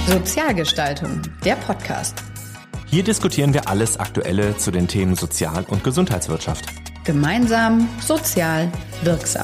Sozialgestaltung, der Podcast. Hier diskutieren wir alles Aktuelle zu den Themen Sozial- und Gesundheitswirtschaft. Gemeinsam, sozial, wirksam.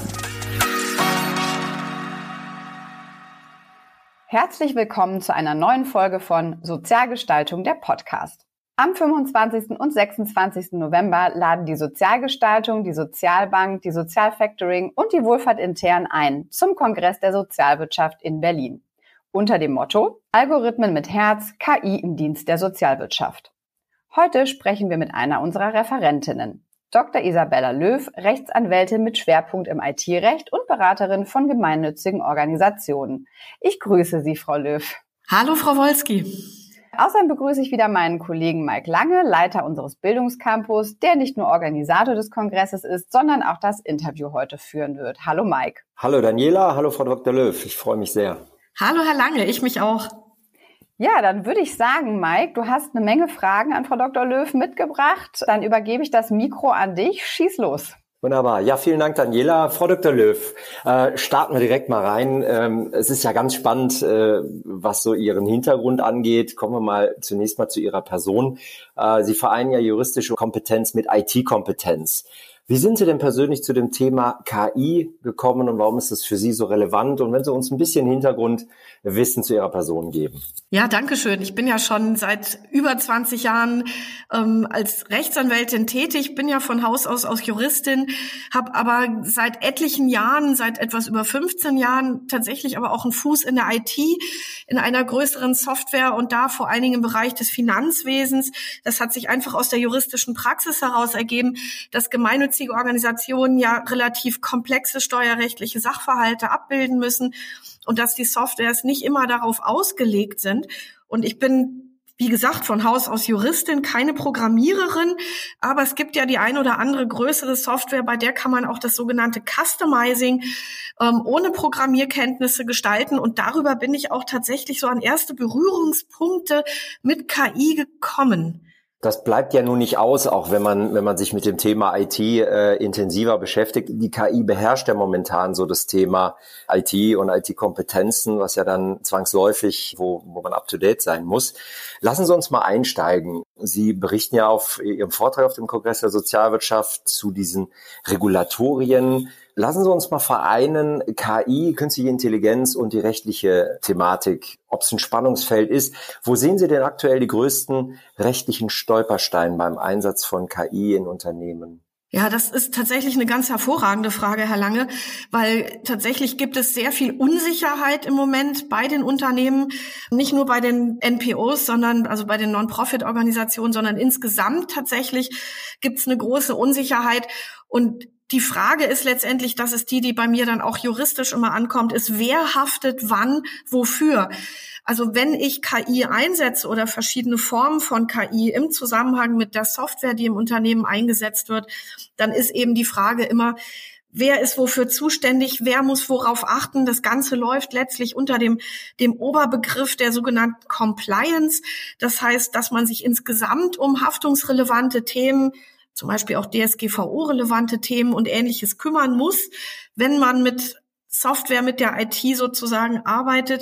Herzlich willkommen zu einer neuen Folge von Sozialgestaltung, der Podcast. Am 25. und 26. November laden die Sozialgestaltung, die Sozialbank, die Sozialfactoring und die Wohlfahrt intern ein zum Kongress der Sozialwirtschaft in Berlin. Unter dem Motto Algorithmen mit Herz, KI im Dienst der Sozialwirtschaft. Heute sprechen wir mit einer unserer Referentinnen. Dr. Isabella Löw, Rechtsanwältin mit Schwerpunkt im IT-Recht und Beraterin von gemeinnützigen Organisationen. Ich grüße Sie, Frau Löw. Hallo, Frau Wolski. Außerdem begrüße ich wieder meinen Kollegen Mike Lange, Leiter unseres Bildungscampus, der nicht nur Organisator des Kongresses ist, sondern auch das Interview heute führen wird. Hallo, Mike. Hallo, Daniela. Hallo, Frau Dr. Löw. Ich freue mich sehr. Hallo, Herr Lange. Ich mich auch. Ja, dann würde ich sagen, Mike, du hast eine Menge Fragen an Frau Dr. Löw mitgebracht. Dann übergebe ich das Mikro an dich. Schieß los. Wunderbar. Ja, vielen Dank, Daniela. Frau Dr. Löw, starten wir direkt mal rein. Es ist ja ganz spannend, was so Ihren Hintergrund angeht. Kommen wir mal zunächst mal zu Ihrer Person. Sie vereinen ja juristische Kompetenz mit IT-Kompetenz. Wie sind Sie denn persönlich zu dem Thema KI gekommen und warum ist es für Sie so relevant? Und wenn Sie uns ein bisschen Hintergrundwissen zu Ihrer Person geben. Ja, danke schön. Ich bin ja schon seit über 20 Jahren als Rechtsanwältin tätig, bin ja von Haus aus Juristin, habe aber seit etlichen Jahren, seit etwas über 15 Jahren tatsächlich aber auch einen Fuß in der IT, in einer größeren Software und da vor allen Dingen im Bereich des Finanzwesens. Das hat sich einfach aus der juristischen Praxis heraus ergeben, dass gemeinnützige Organisationen ja relativ komplexe steuerrechtliche Sachverhalte abbilden müssen und dass die Softwares nicht immer darauf ausgelegt sind. Und ich bin, wie gesagt, von Haus aus Juristin, keine Programmiererin, aber es gibt ja die ein oder andere größere Software, bei der kann man auch das sogenannte Customizing ohne Programmierkenntnisse gestalten. Und darüber bin ich auch tatsächlich so an erste Berührungspunkte mit KI gekommen. Das bleibt ja nun nicht aus, auch wenn man sich mit dem Thema IT intensiver beschäftigt. Die KI beherrscht ja momentan so das Thema IT und IT-Kompetenzen, was ja dann zwangsläufig, wo man up-to-date sein muss. Lassen Sie uns mal einsteigen. Sie berichten ja auf Ihrem Vortrag auf dem Kongress der Sozialwirtschaft zu diesen Regulatorien. Lassen Sie uns mal vereinen, KI, künstliche Intelligenz und die rechtliche Thematik, ob es ein Spannungsfeld ist. Wo sehen Sie denn aktuell die größten rechtlichen Stolpersteine beim Einsatz von KI in Unternehmen? Ja, das ist tatsächlich eine ganz hervorragende Frage, Herr Lange, weil tatsächlich gibt es sehr viel Unsicherheit im Moment bei den Unternehmen, nicht nur bei den NPOs, sondern also bei den Non-Profit-Organisationen, sondern insgesamt tatsächlich gibt es eine große Unsicherheit. Und die Frage ist letztendlich, das ist die bei mir dann auch juristisch immer ankommt, ist, wer haftet wann, wofür? Also wenn ich KI einsetze oder verschiedene Formen von KI im Zusammenhang mit der Software, die im Unternehmen eingesetzt wird, dann ist eben die Frage immer, wer ist wofür zuständig, wer muss worauf achten. Das Ganze läuft letztlich unter dem Oberbegriff der sogenannten Compliance. Das heißt, dass man sich insgesamt um haftungsrelevante Themen, zum Beispiel auch DSGVO-relevante Themen und Ähnliches kümmern muss, wenn man mit Software, mit der IT sozusagen arbeitet.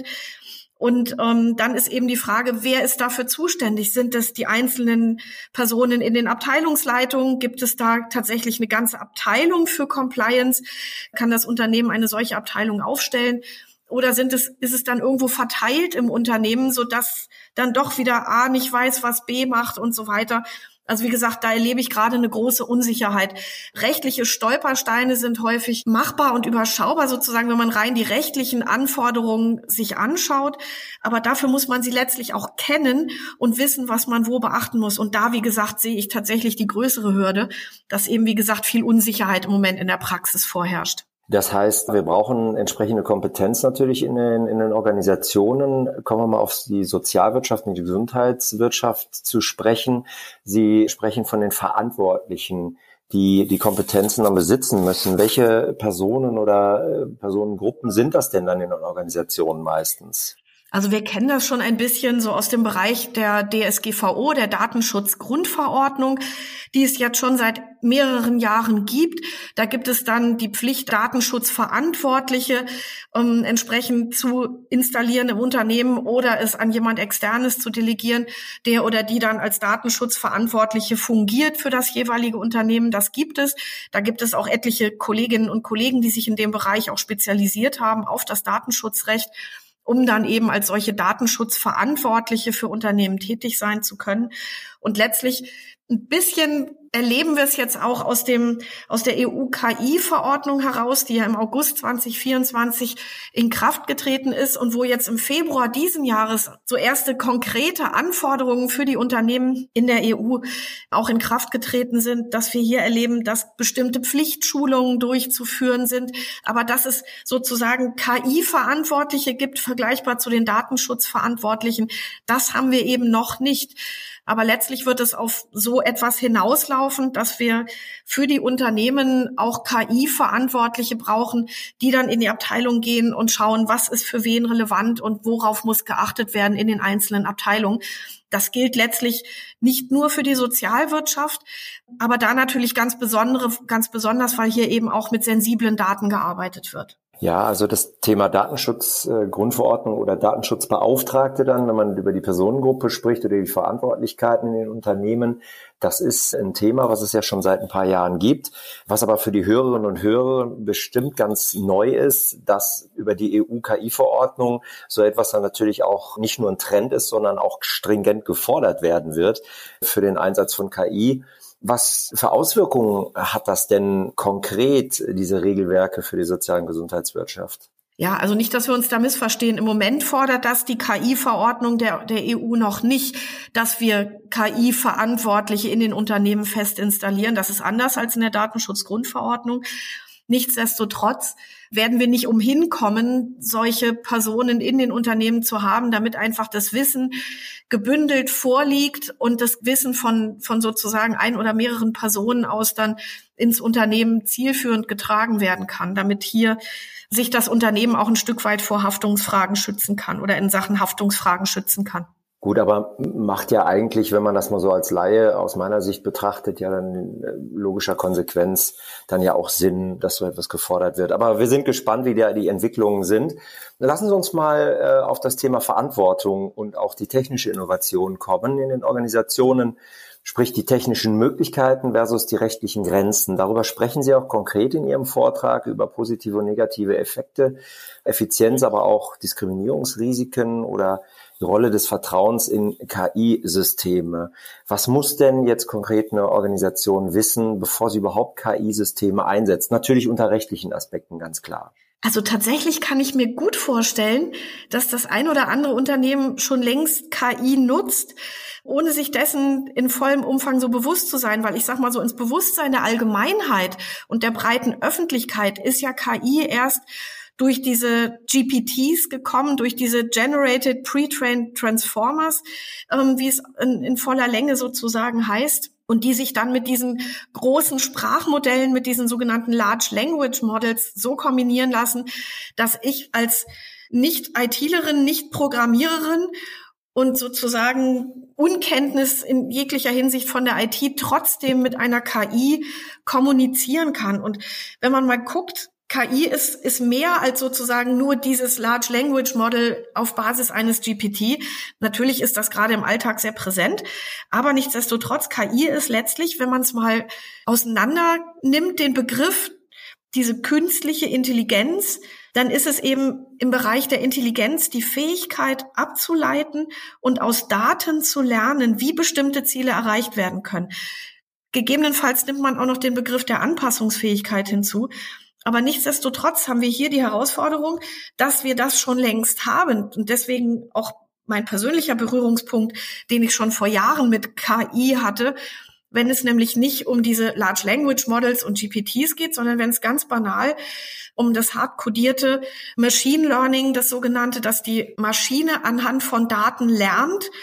Und dann ist eben die Frage, wer ist dafür zuständig? Sind es die einzelnen Personen in den Abteilungsleitungen? Gibt es da tatsächlich eine ganze Abteilung für Compliance? Kann das Unternehmen eine solche Abteilung aufstellen? Oder ist es dann irgendwo verteilt im Unternehmen, sodass dann doch wieder A nicht weiß, was B macht und so weiter? Also wie gesagt, da erlebe ich gerade eine große Unsicherheit. Rechtliche Stolpersteine sind häufig machbar und überschaubar sozusagen, wenn man rein die rechtlichen Anforderungen sich anschaut. Aber dafür muss man sie letztlich auch kennen und wissen, was man wo beachten muss. Und da, wie gesagt, sehe ich tatsächlich die größere Hürde, dass eben, wie gesagt, viel Unsicherheit im Moment in der Praxis vorherrscht. Das heißt, wir brauchen entsprechende Kompetenz natürlich in den Organisationen. Kommen wir mal auf die Sozialwirtschaft und die Gesundheitswirtschaft zu sprechen. Sie sprechen von den Verantwortlichen, die Kompetenzen dann besitzen müssen. Welche Personen oder Personengruppen sind das denn dann in den Organisationen meistens? Also wir kennen das schon ein bisschen so aus dem Bereich der DSGVO, der Datenschutzgrundverordnung, die es jetzt schon seit mehreren Jahren gibt. Da gibt es dann die Pflicht, Datenschutzverantwortliche entsprechend zu installieren im Unternehmen oder es an jemand Externes zu delegieren, der oder die dann als Datenschutzverantwortliche fungiert für das jeweilige Unternehmen. Das gibt es. Da gibt es auch etliche Kolleginnen und Kollegen, die sich in dem Bereich auch spezialisiert haben auf das Datenschutzrecht, um dann eben als solche Datenschutzverantwortliche für Unternehmen tätig sein zu können. Und letztlich ein bisschen erleben wir es jetzt auch aus der EU-KI-Verordnung heraus, die ja im August 2024 in Kraft getreten ist und wo jetzt im Februar diesen Jahres so erste konkrete Anforderungen für die Unternehmen in der EU auch in Kraft getreten sind, dass wir hier erleben, dass bestimmte Pflichtschulungen durchzuführen sind, aber dass es sozusagen KI-Verantwortliche gibt, vergleichbar zu den Datenschutzverantwortlichen, das haben wir eben noch nicht. Aber letztlich wird es auf so etwas hinauslaufen, dass wir für die Unternehmen auch KI-Verantwortliche brauchen, die dann in die Abteilung gehen und schauen, was ist für wen relevant und worauf muss geachtet werden in den einzelnen Abteilungen. Das gilt letztlich nicht nur für die Sozialwirtschaft, aber da natürlich ganz besonders, weil hier eben auch mit sensiblen Daten gearbeitet wird. Ja, also das Thema Datenschutzgrundverordnung oder Datenschutzbeauftragte dann, wenn man über die Personengruppe spricht oder die Verantwortlichkeiten in den Unternehmen, das ist ein Thema, was es ja schon seit ein paar Jahren gibt, was aber für die Hörerinnen und Hörer bestimmt ganz neu ist, dass über die EU-KI-Verordnung so etwas dann natürlich auch nicht nur ein Trend ist, sondern auch stringent gefordert werden wird für den Einsatz von KI. Was für Auswirkungen hat das denn konkret, diese Regelwerke für die soziale und Gesundheitswirtschaft? Ja, also nicht, dass wir uns da missverstehen. Im Moment fordert das die KI-Verordnung der EU noch nicht, dass wir KI-Verantwortliche in den Unternehmen fest installieren. Das ist anders als in der Datenschutzgrundverordnung. Nichtsdestotrotz werden wir nicht umhin kommen, solche Personen in den Unternehmen zu haben, damit einfach das Wissen gebündelt vorliegt und das Wissen von sozusagen ein oder mehreren Personen aus dann ins Unternehmen zielführend getragen werden kann, damit hier sich das Unternehmen auch ein Stück weit vor Haftungsfragen schützen kann oder in Sachen Haftungsfragen schützen kann. Gut, aber macht ja eigentlich, wenn man das mal so als Laie aus meiner Sicht betrachtet, ja dann in logischer Konsequenz dann ja auch Sinn, dass so etwas gefordert wird. Aber wir sind gespannt, wie die Entwicklungen sind. Lassen Sie uns mal auf das Thema Verantwortung und auch die technische Innovation kommen in den Organisationen, sprich die technischen Möglichkeiten versus die rechtlichen Grenzen. Darüber sprechen Sie auch konkret in Ihrem Vortrag über positive und negative Effekte, Effizienz, aber auch Diskriminierungsrisiken oder die Rolle des Vertrauens in KI-Systeme. Was muss denn jetzt konkret eine Organisation wissen, bevor sie überhaupt KI-Systeme einsetzt? Natürlich unter rechtlichen Aspekten, ganz klar. Also tatsächlich kann ich mir gut vorstellen, dass das ein oder andere Unternehmen schon längst KI nutzt, ohne sich dessen in vollem Umfang so bewusst zu sein. Weil ich sag mal so, ins Bewusstsein der Allgemeinheit und der breiten Öffentlichkeit ist ja KI erst durch diese GPTs gekommen, durch diese Generated Pre-Trained Transformers, wie es in voller Länge sozusagen heißt, und die sich dann mit diesen großen Sprachmodellen, mit diesen sogenannten Large Language Models so kombinieren lassen, dass ich als Nicht-ITlerin, Nicht-Programmiererin und sozusagen Unkenntnis in jeglicher Hinsicht von der IT trotzdem mit einer KI kommunizieren kann. Und wenn man mal guckt, KI ist mehr als sozusagen nur dieses Large Language Model auf Basis eines GPT. Natürlich ist das gerade im Alltag sehr präsent, aber nichtsdestotrotz, KI ist letztlich, wenn man es mal auseinander nimmt, den Begriff, diese künstliche Intelligenz, dann ist es eben im Bereich der Intelligenz die Fähigkeit abzuleiten und aus Daten zu lernen, wie bestimmte Ziele erreicht werden können. Gegebenenfalls nimmt man auch noch den Begriff der Anpassungsfähigkeit hinzu. Aber nichtsdestotrotz haben wir hier die Herausforderung, dass wir das schon längst haben. Und deswegen auch mein persönlicher Berührungspunkt, den ich schon vor Jahren mit KI hatte, wenn es nämlich nicht um diese Large Language Models und GPTs geht, sondern wenn es ganz banal um das hart-codierte Machine Learning, das sogenannte, dass die Maschine anhand von Daten lernt,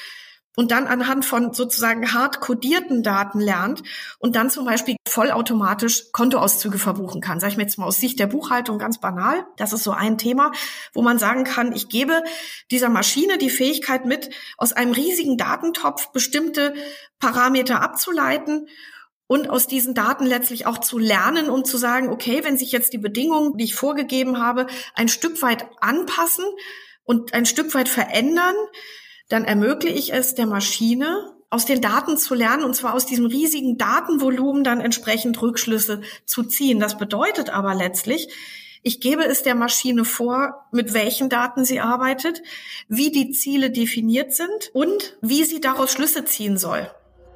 und dann anhand von sozusagen hart kodierten Daten lernt und dann zum Beispiel vollautomatisch Kontoauszüge verbuchen kann. Sag ich mir jetzt mal aus Sicht der Buchhaltung ganz banal. Das ist so ein Thema, wo man sagen kann, ich gebe dieser Maschine die Fähigkeit mit, aus einem riesigen Datentopf bestimmte Parameter abzuleiten und aus diesen Daten letztlich auch zu lernen, um zu sagen, okay, wenn sich jetzt die Bedingungen, die ich vorgegeben habe, ein Stück weit anpassen und ein Stück weit verändern, dann ermögliche ich es der Maschine, aus den Daten zu lernen, und zwar aus diesem riesigen Datenvolumen dann entsprechend Rückschlüsse zu ziehen. Das bedeutet aber letztlich, ich gebe es der Maschine vor, mit welchen Daten sie arbeitet, wie die Ziele definiert sind und wie sie daraus Schlüsse ziehen soll.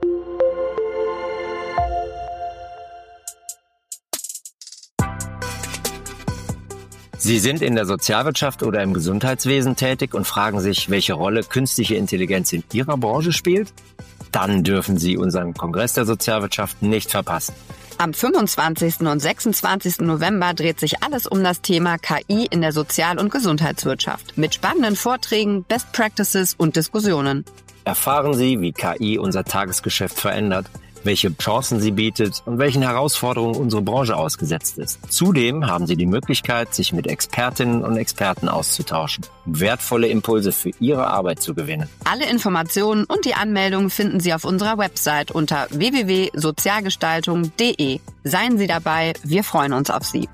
Sie sind in der Sozialwirtschaft oder im Gesundheitswesen tätig und fragen sich, welche Rolle künstliche Intelligenz in Ihrer Branche spielt? Dann dürfen Sie unseren Kongress der Sozialwirtschaft nicht verpassen. Am 25. und 26. November dreht sich alles um das Thema KI in der Sozial- und Gesundheitswirtschaft mit spannenden Vorträgen, Best Practices und Diskussionen. Erfahren Sie, wie KI unser Tagesgeschäft verändert, welche Chancen sie bietet und welchen Herausforderungen unsere Branche ausgesetzt ist. Zudem haben Sie die Möglichkeit, sich mit Expertinnen und Experten auszutauschen, um wertvolle Impulse für Ihre Arbeit zu gewinnen. Alle Informationen und die Anmeldung finden Sie auf unserer Website unter www.sozialgestaltung.de. Seien Sie dabei, wir freuen uns auf Sie.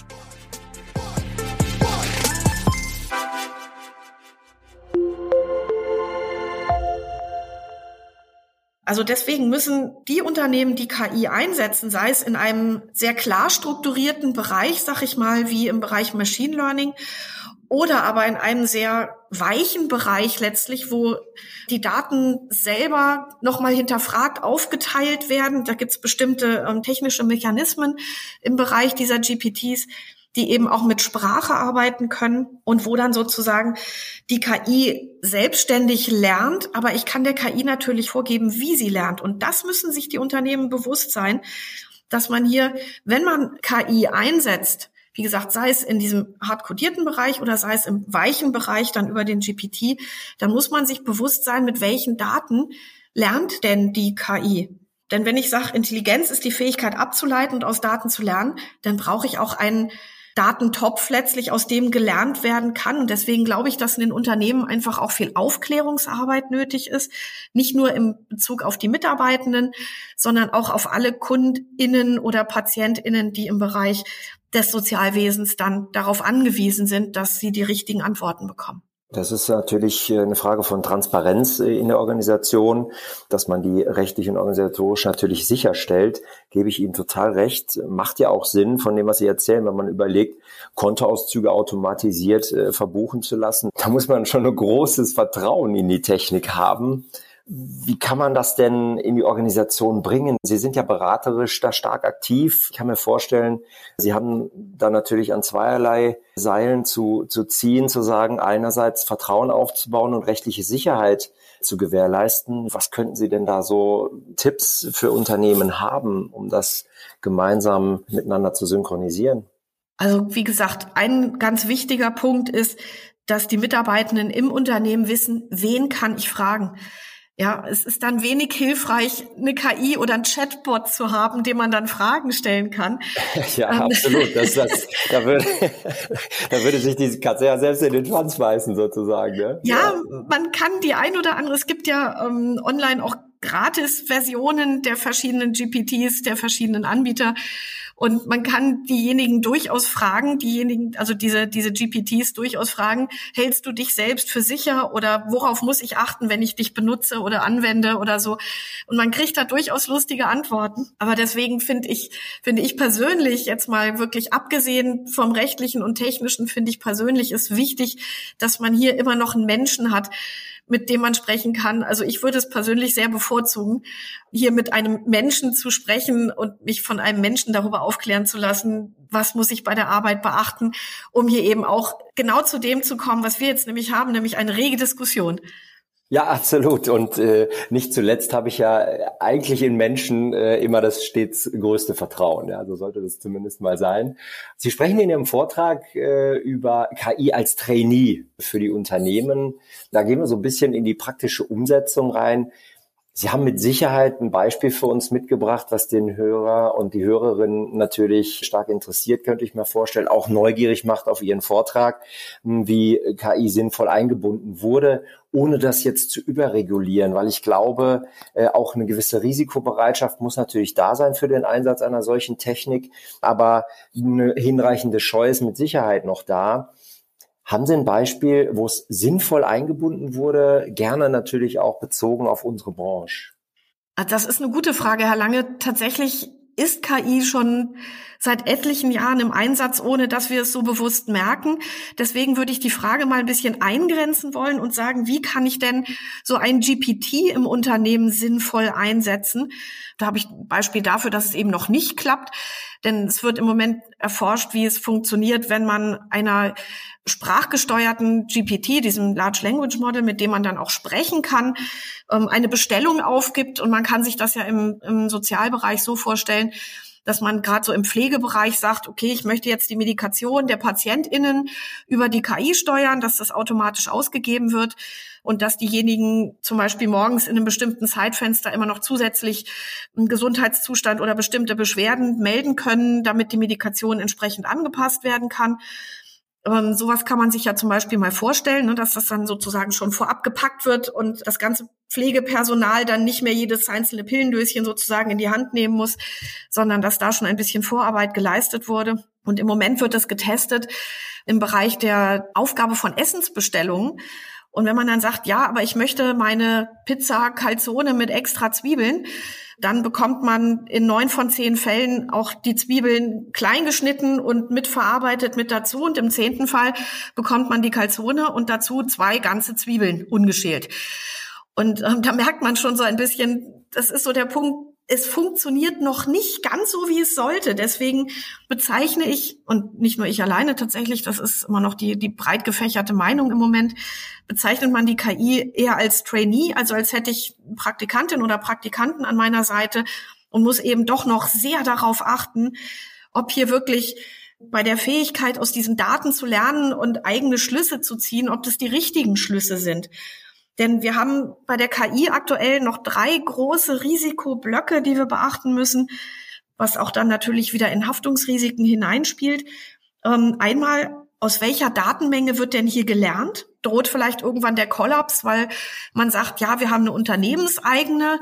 Also deswegen müssen die Unternehmen, die KI einsetzen, sei es in einem sehr klar strukturierten Bereich, sag ich mal, wie im Bereich Machine Learning, oder aber in einem sehr weichen Bereich letztlich, wo die Daten selber nochmal hinterfragt, aufgeteilt werden. Da gibt es bestimmte technische Mechanismen im Bereich dieser GPTs, die eben auch mit Sprache arbeiten können und wo dann sozusagen die KI selbstständig lernt, aber ich kann der KI natürlich vorgeben, wie sie lernt. Und das müssen sich die Unternehmen bewusst sein, dass man hier, wenn man KI einsetzt, wie gesagt, sei es in diesem hart kodierten Bereich oder sei es im weichen Bereich dann über den GPT, dann muss man sich bewusst sein, mit welchen Daten lernt denn die KI. Denn wenn ich sage, Intelligenz ist die Fähigkeit abzuleiten und aus Daten zu lernen, dann brauche ich auch einen Datentopf letztlich, aus dem gelernt werden kann. Und deswegen glaube ich, dass in den Unternehmen einfach auch viel Aufklärungsarbeit nötig ist. Nicht nur im Bezug auf die Mitarbeitenden, sondern auch auf alle KundInnen oder PatientInnen, die im Bereich des Sozialwesens dann darauf angewiesen sind, dass sie die richtigen Antworten bekommen. Das ist natürlich eine Frage von Transparenz in der Organisation, dass man die rechtlich und organisatorisch natürlich sicherstellt. Gebe ich Ihnen total recht. Macht ja auch Sinn von dem, was Sie erzählen, wenn man überlegt, Kontoauszüge automatisiert verbuchen zu lassen. Da muss man schon ein großes Vertrauen in die Technik haben. Wie kann man das denn in die Organisation bringen? Sie sind ja beraterisch da stark aktiv. Ich kann mir vorstellen, Sie haben da natürlich an zweierlei Seilen zu ziehen, zu sagen, einerseits Vertrauen aufzubauen und rechtliche Sicherheit zu gewährleisten. Was könnten Sie denn da so Tipps für Unternehmen haben, um das gemeinsam miteinander zu synchronisieren? Also wie gesagt, ein ganz wichtiger Punkt ist, dass die Mitarbeitenden im Unternehmen wissen, wen kann ich fragen. Ja, es ist dann wenig hilfreich, eine KI oder ein Chatbot zu haben, dem man dann Fragen stellen kann. Ja, absolut. Da würde sich die Katze ja selbst in den Schwanz beißen, sozusagen. Ne? Ja, man kann die ein oder andere, es gibt ja online auch Gratis-Versionen der verschiedenen GPTs, der verschiedenen Anbieter. Und man kann diejenigen durchaus fragen, also diese GPTs durchaus fragen, hältst du dich selbst für sicher oder worauf muss ich achten, wenn ich dich benutze oder anwende oder so. Und man kriegt da durchaus lustige Antworten. Aber deswegen finde ich persönlich jetzt mal wirklich abgesehen vom rechtlichen und technischen, finde ich persönlich ist wichtig, dass man hier immer noch einen Menschen hat, mit dem man sprechen kann. Also ich würde es persönlich sehr bevorzugen, hier mit einem Menschen zu sprechen und mich von einem Menschen darüber aufklären zu lassen, was muss ich bei der Arbeit beachten, um hier eben auch genau zu dem zu kommen, was wir jetzt nämlich haben, nämlich eine rege Diskussion. Ja, absolut. Und nicht zuletzt habe ich ja eigentlich in Menschen immer das stets größte Vertrauen. Ja, so sollte das zumindest mal sein. Sie sprechen in Ihrem Vortrag über KI als Trainee für die Unternehmen. Da gehen wir so ein bisschen in die praktische Umsetzung rein. Sie haben mit Sicherheit ein Beispiel für uns mitgebracht, was den Hörer und die Hörerin natürlich stark interessiert, könnte ich mir vorstellen, auch neugierig macht auf Ihren Vortrag, wie KI sinnvoll eingebunden wurde, ohne das jetzt zu überregulieren, weil ich glaube, auch eine gewisse Risikobereitschaft muss natürlich da sein für den Einsatz einer solchen Technik, aber eine hinreichende Scheu ist mit Sicherheit noch da. Haben Sie ein Beispiel, wo es sinnvoll eingebunden wurde, gerne natürlich auch bezogen auf unsere Branche? Das ist eine gute Frage, Herr Lange. Tatsächlich ist KI schon seit etlichen Jahren im Einsatz, ohne dass wir es so bewusst merken. Deswegen würde ich die Frage mal ein bisschen eingrenzen wollen und sagen, wie kann ich denn so ein GPT im Unternehmen sinnvoll einsetzen? Da habe ich ein Beispiel dafür, dass es eben noch nicht klappt. Denn es wird im Moment erforscht, wie es funktioniert, wenn man einer sprachgesteuerten GPT, diesem Large Language Model, mit dem man dann auch sprechen kann, eine Bestellung aufgibt. Und man kann sich das ja im Sozialbereich so vorstellen, dass man gerade so im Pflegebereich sagt, okay, ich möchte jetzt die Medikation der PatientInnen über die KI steuern, dass das automatisch ausgegeben wird und dass diejenigen zum Beispiel morgens in einem bestimmten Zeitfenster immer noch zusätzlich einen Gesundheitszustand oder bestimmte Beschwerden melden können, damit die Medikation entsprechend angepasst werden kann. Sowas kann man sich ja zum Beispiel mal vorstellen, ne, dass das dann sozusagen schon vorab gepackt wird und das ganze Pflegepersonal dann nicht mehr jedes einzelne Pillendöschen sozusagen in die Hand nehmen muss, sondern dass da schon ein bisschen Vorarbeit geleistet wurde. Und im Moment wird das getestet im Bereich der Aufgabe von Essensbestellungen. Und wenn man dann sagt, ja, aber ich möchte meine Pizza Calzone mit extra Zwiebeln, dann bekommt man in 9 von 10 Fällen auch die Zwiebeln klein geschnitten und mitverarbeitet mit dazu. Und im 10. Fall bekommt man die Calzone und dazu 2 ganze Zwiebeln ungeschält. Und da merkt man schon so ein bisschen, das ist so der Punkt, es funktioniert noch nicht ganz so, wie es sollte. Deswegen bezeichne ich, und nicht nur ich alleine tatsächlich, das ist immer noch die breit gefächerte Meinung im Moment, bezeichnet man die KI eher als Trainee, also als hätte ich Praktikantin oder Praktikanten an meiner Seite und muss eben doch noch sehr darauf achten, ob hier wirklich bei der Fähigkeit, aus diesen Daten zu lernen und eigene Schlüsse zu ziehen, ob das die richtigen Schlüsse sind. Denn wir haben bei der KI aktuell noch 3 große Risikoblöcke, die wir beachten müssen, was auch dann natürlich wieder in Haftungsrisiken hineinspielt. Einmal, aus welcher Datenmenge wird denn hier gelernt? Droht vielleicht irgendwann der Kollaps, weil man sagt, ja, wir haben eine unternehmenseigene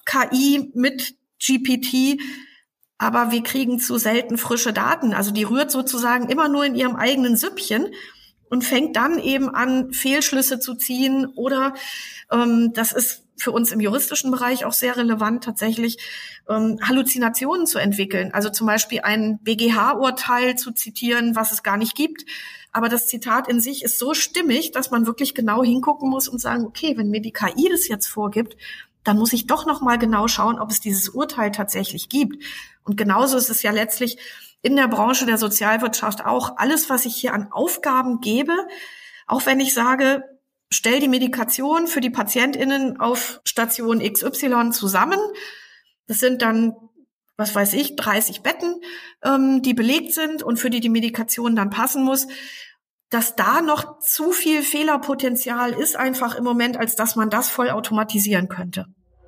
KI mit GPT, aber wir kriegen zu selten frische Daten. Also die rührt sozusagen immer nur in ihrem eigenen Süppchen und fängt dann eben an, Fehlschlüsse zu ziehen oder, das ist für uns im juristischen Bereich auch sehr relevant, tatsächlich Halluzinationen zu entwickeln. Also zum Beispiel ein BGH-Urteil zu zitieren, was es gar nicht gibt. Aber das Zitat in sich ist so stimmig, dass man wirklich genau hingucken muss und sagen, okay, wenn mir die KI das jetzt vorgibt, dann muss ich doch noch mal genau schauen, ob es dieses Urteil tatsächlich gibt. Und genauso ist es ja letztlich in der Branche der Sozialwirtschaft auch. Alles, was ich hier an Aufgaben gebe, auch wenn ich sage, stell die Medikation für die PatientInnen auf Station XY zusammen. Das sind dann, was weiß ich, 30 Betten, die belegt sind und für die Medikation dann passen muss. Dass da noch zu viel Fehlerpotenzial ist einfach im Moment, als dass man das voll automatisieren könnte.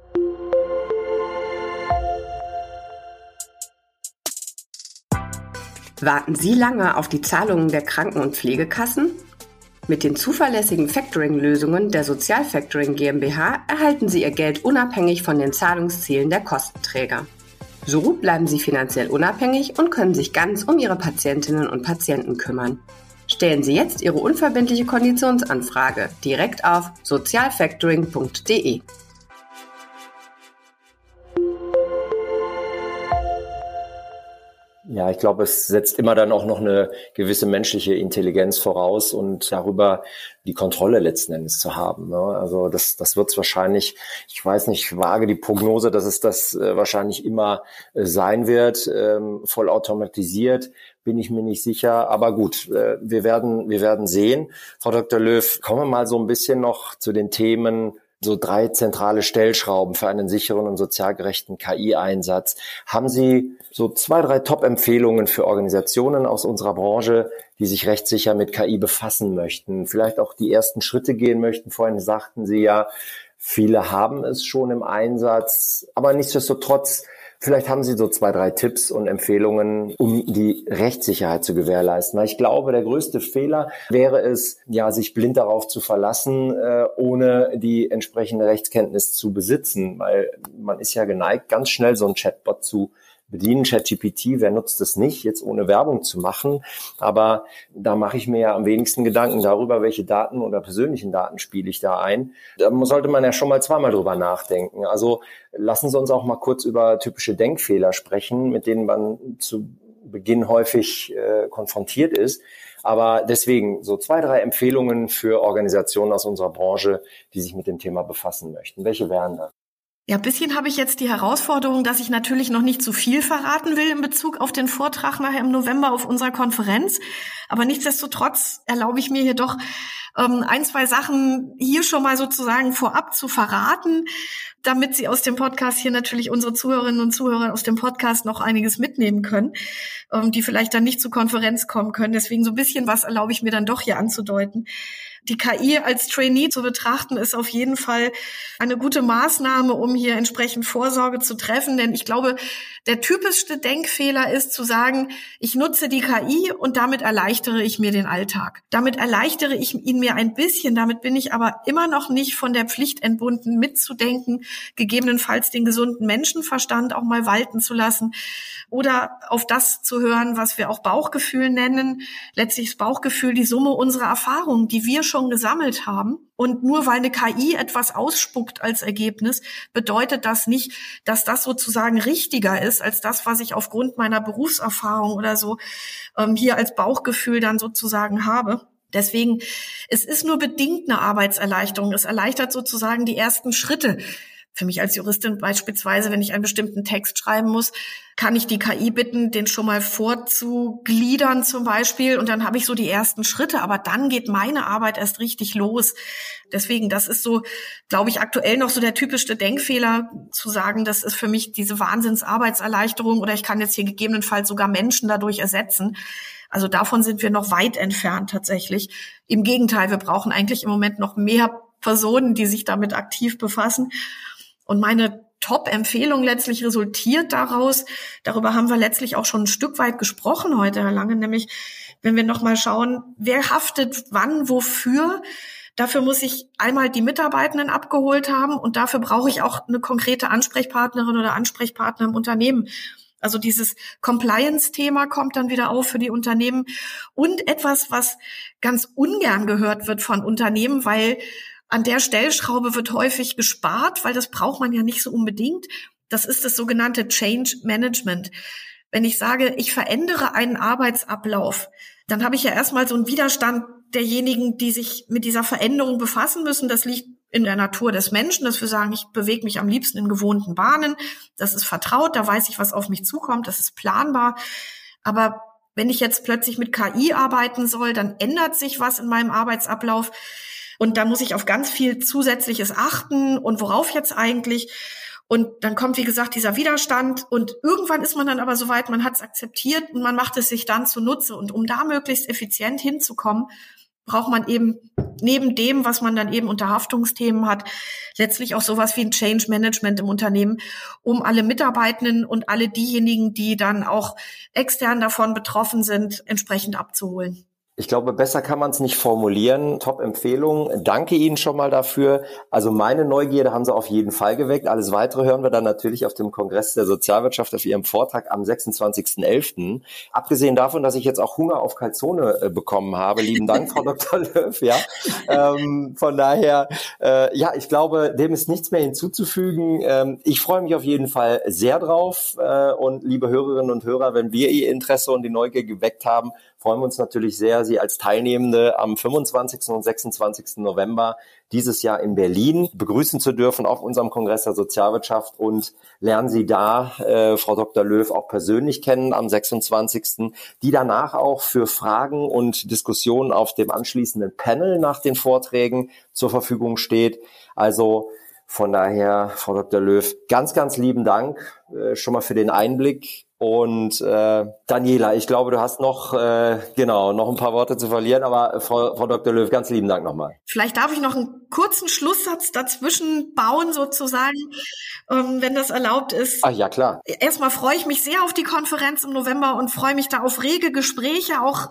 Warten Sie lange auf die Zahlungen der Kranken- und Pflegekassen? Mit den zuverlässigen Factoring-Lösungen der Sozialfactoring GmbH erhalten Sie Ihr Geld unabhängig von den Zahlungszielen der Kostenträger. So bleiben Sie finanziell unabhängig und können sich ganz um Ihre Patientinnen und Patienten kümmern. Stellen Sie jetzt Ihre unverbindliche Konditionsanfrage direkt auf sozialfactoring.de. Ja, ich glaube, es setzt immer dann auch noch eine gewisse menschliche Intelligenz voraus und darüber die Kontrolle letzten Endes zu haben. Ne? Also das wird es wahrscheinlich, ich weiß nicht, ich wage die Prognose, dass es das wahrscheinlich immer sein wird, voll automatisiert, bin ich mir nicht sicher. Aber gut, wir werden sehen. Frau Dr. Löw, kommen wir mal so ein bisschen noch zu den Themen so 3 zentrale Stellschrauben für einen sicheren und sozial gerechten KI-Einsatz. Haben Sie so 2, 3 Top-Empfehlungen für Organisationen aus unserer Branche, die sich rechtssicher mit KI befassen möchten, vielleicht auch die ersten Schritte gehen möchten? Vorhin sagten Sie ja, viele haben es schon im Einsatz, aber nichtsdestotrotz, vielleicht haben Sie so 2, 3 Tipps und Empfehlungen, um die Rechtssicherheit zu gewährleisten. Weil ich glaube, der größte Fehler wäre es, ja, sich blind darauf zu verlassen, ohne die entsprechende Rechtskenntnis zu besitzen. Weil man ist ja geneigt, ganz schnell so einen Chatbot zu bedienen. ChatGPT, wer nutzt es nicht, jetzt ohne Werbung zu machen? Aber da mache ich mir ja am wenigsten Gedanken darüber, welche Daten oder persönlichen Daten spiele ich da ein. Da sollte man ja schon mal zweimal drüber nachdenken. Also lassen Sie uns auch mal kurz über typische Denkfehler sprechen, mit denen man zu Beginn häufig konfrontiert ist. Aber deswegen so 2, 3 Empfehlungen für Organisationen aus unserer Branche, die sich mit dem Thema befassen möchten. Welche wären das? Ja, ein bisschen habe ich jetzt die Herausforderung, dass ich natürlich noch nicht zu viel verraten will in Bezug auf den Vortrag nachher im November auf unserer Konferenz. Aber nichtsdestotrotz erlaube ich mir hier doch 1, 2 Sachen hier schon mal sozusagen vorab zu verraten, damit Sie aus dem Podcast hier natürlich unsere Zuhörerinnen und Zuhörer aus dem Podcast noch einiges mitnehmen können, die vielleicht dann nicht zur Konferenz kommen können. Deswegen so ein bisschen was erlaube ich mir dann doch hier anzudeuten. Die KI als Trainee zu betrachten, ist auf jeden Fall eine gute Maßnahme, um hier entsprechend Vorsorge zu treffen. Denn ich glaube, der typischste Denkfehler ist zu sagen, ich nutze die KI und damit erleichtere ich mir den Alltag. Damit erleichtere ich ihn mir ein bisschen, damit bin ich aber immer noch nicht von der Pflicht entbunden, mitzudenken, gegebenenfalls den gesunden Menschenverstand auch mal walten zu lassen oder auf das zu hören, was wir auch Bauchgefühl nennen. Letztlich ist Bauchgefühl die Summe unserer Erfahrungen, die wir schon gesammelt haben. Und nur weil eine KI etwas ausspuckt als Ergebnis, bedeutet das nicht, dass das sozusagen richtiger ist als das, was ich aufgrund meiner Berufserfahrung oder so hier als Bauchgefühl dann sozusagen habe. Deswegen, es ist nur bedingt eine Arbeitserleichterung. Es erleichtert sozusagen die ersten Schritte. Für mich als Juristin beispielsweise, wenn ich einen bestimmten Text schreiben muss, kann ich die KI bitten, den schon mal vorzugliedern zum Beispiel. Und dann habe ich so die ersten Schritte. Aber dann geht meine Arbeit erst richtig los. Deswegen, das ist so, glaube ich, aktuell noch so der typischste Denkfehler, zu sagen, das ist für mich diese Wahnsinnsarbeitserleichterung oder ich kann jetzt hier gegebenenfalls sogar Menschen dadurch ersetzen. Also davon sind wir noch weit entfernt tatsächlich. Im Gegenteil, wir brauchen eigentlich im Moment noch mehr Personen, die sich damit aktiv befassen. Und meine Top-Empfehlung letztlich resultiert daraus, darüber haben wir letztlich auch schon ein Stück weit gesprochen heute, Herr Lange, nämlich wenn wir nochmal schauen, wer haftet wann, wofür. Dafür muss ich einmal die Mitarbeitenden abgeholt haben und dafür brauche ich auch eine konkrete Ansprechpartnerin oder Ansprechpartner im Unternehmen. Also dieses Compliance-Thema kommt dann wieder auf für die Unternehmen und etwas, was ganz ungern gehört wird von Unternehmen, weil an der Stellschraube wird häufig gespart, weil das braucht man ja nicht so unbedingt. Das ist das sogenannte Change Management. Wenn ich sage, ich verändere einen Arbeitsablauf, dann habe ich ja erstmal so einen Widerstand derjenigen, die sich mit dieser Veränderung befassen müssen. Das liegt in der Natur des Menschen, dass wir sagen, ich bewege mich am liebsten in gewohnten Bahnen. Das ist vertraut, da weiß ich, was auf mich zukommt, das ist planbar. Aber wenn ich jetzt plötzlich mit KI arbeiten soll, dann ändert sich was in meinem Arbeitsablauf. Und da muss ich auf ganz viel Zusätzliches achten und worauf jetzt eigentlich. Und dann kommt, wie gesagt, dieser Widerstand und irgendwann ist man dann aber soweit, man hat es akzeptiert und man macht es sich dann zunutze. Und um da möglichst effizient hinzukommen, braucht man eben neben dem, was man dann eben unter Haftungsthemen hat, letztlich auch sowas wie ein Change Management im Unternehmen, um alle Mitarbeitenden und alle diejenigen, die dann auch extern davon betroffen sind, entsprechend abzuholen. Ich glaube, besser kann man es nicht formulieren. Top-Empfehlung. Danke Ihnen schon mal dafür. Also meine Neugierde haben Sie auf jeden Fall geweckt. Alles Weitere hören wir dann natürlich auf dem Kongress der Sozialwirtschaft auf Ihrem Vortrag am 26.11. Abgesehen davon, dass ich jetzt auch Hunger auf Calzone bekommen habe. Lieben Dank, Frau Dr. Löw. Ja, von daher, ich glaube, dem ist nichts mehr hinzuzufügen. Ich freue mich auf jeden Fall sehr drauf. Und liebe Hörerinnen und Hörer, wenn wir Ihr Interesse und die Neugier geweckt haben, freuen wir uns natürlich sehr, Sie als Teilnehmende am 25. und 26. November dieses Jahr in Berlin begrüßen zu dürfen auf unserem Kongress der Sozialwirtschaft und lernen Sie da Frau Dr. Löw auch persönlich kennen am 26., die danach auch für Fragen und Diskussionen auf dem anschließenden Panel nach den Vorträgen zur Verfügung steht. Also von daher, Frau Dr. Löw, ganz, ganz lieben Dank schon mal für den Einblick. Und Daniela, ich glaube, du hast noch ein paar Worte zu verlieren, aber Frau Dr. Löw, ganz lieben Dank nochmal. Vielleicht darf ich noch einen kurzen Schlusssatz dazwischen bauen sozusagen, wenn das erlaubt ist. Ach ja, klar. Erstmal freue ich mich sehr auf die Konferenz im November und freue mich da auf rege Gespräche, auch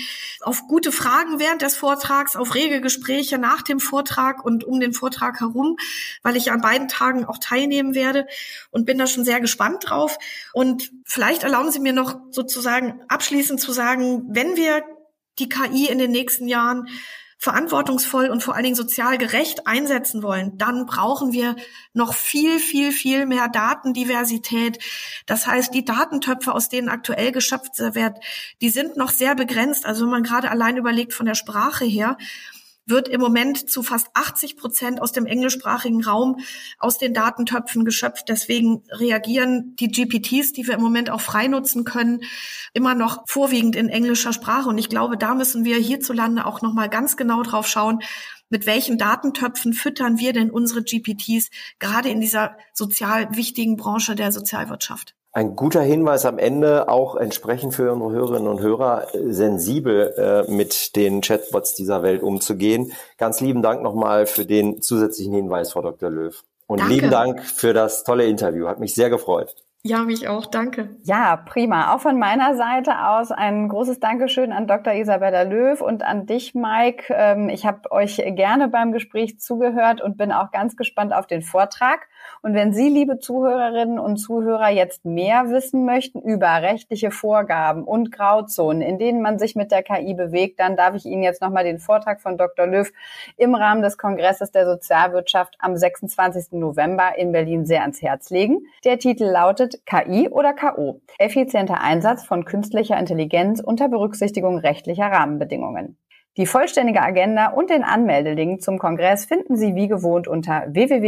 auf gute Fragen während des Vortrags, auf rege Gespräche nach dem Vortrag und um den Vortrag herum, weil ich an beiden Tagen auch teilnehmen werde und bin da schon sehr gespannt drauf. Und vielleicht erlauben Sie mir noch sozusagen abschließend zu sagen, wenn wir die KI in den nächsten Jahren verantwortungsvoll und vor allen Dingen sozial gerecht einsetzen wollen, dann brauchen wir noch viel, viel, viel mehr Datendiversität. Das heißt, die Datentöpfe, aus denen aktuell geschöpft wird, die sind noch sehr begrenzt. Also wenn man gerade allein überlegt von der Sprache her, wird im Moment zu fast 80% aus dem englischsprachigen Raum aus den Datentöpfen geschöpft. Deswegen reagieren die GPTs, die wir im Moment auch frei nutzen können, immer noch vorwiegend in englischer Sprache. Und ich glaube, da müssen wir hierzulande auch nochmal ganz genau drauf schauen, mit welchen Datentöpfen füttern wir denn unsere GPTs, gerade in dieser sozial wichtigen Branche der Sozialwirtschaft. Ein guter Hinweis am Ende, auch entsprechend für unsere Hörerinnen und Hörer, sensibel mit den Chatbots dieser Welt umzugehen. Ganz lieben Dank nochmal für den zusätzlichen Hinweis, Frau Dr. Löw. Und Danke. Lieben Dank für das tolle Interview. Hat mich sehr gefreut. Ja, mich auch. Danke. Ja, prima. Auch von meiner Seite aus ein großes Dankeschön an Dr. Isabella Löw und an dich, Mike. Ich habe euch gerne beim Gespräch zugehört und bin auch ganz gespannt auf den Vortrag. Und wenn Sie, liebe Zuhörerinnen und Zuhörer, jetzt mehr wissen möchten über rechtliche Vorgaben und Grauzonen, in denen man sich mit der KI bewegt, dann darf ich Ihnen jetzt nochmal den Vortrag von Dr. Löw im Rahmen des Kongresses der Sozialwirtschaft am 26. November in Berlin sehr ans Herz legen. Der Titel lautet KI oder KO? Effizienter Einsatz von künstlicher Intelligenz unter Berücksichtigung rechtlicher Rahmenbedingungen. Die vollständige Agenda und den Anmeldelink zum Kongress finden Sie wie gewohnt unter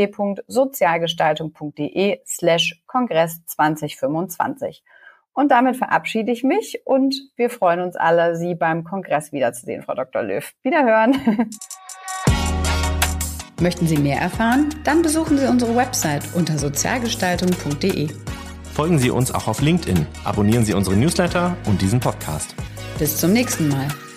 www.sozialgestaltung.de/Kongress 2025. Und damit verabschiede ich mich und wir freuen uns alle, Sie beim Kongress wiederzusehen, Frau Dr. Löw. Wiederhören. Möchten Sie mehr erfahren? Dann besuchen Sie unsere Website unter sozialgestaltung.de. Folgen Sie uns auch auf LinkedIn, abonnieren Sie unsere Newsletter und diesen Podcast. Bis zum nächsten Mal.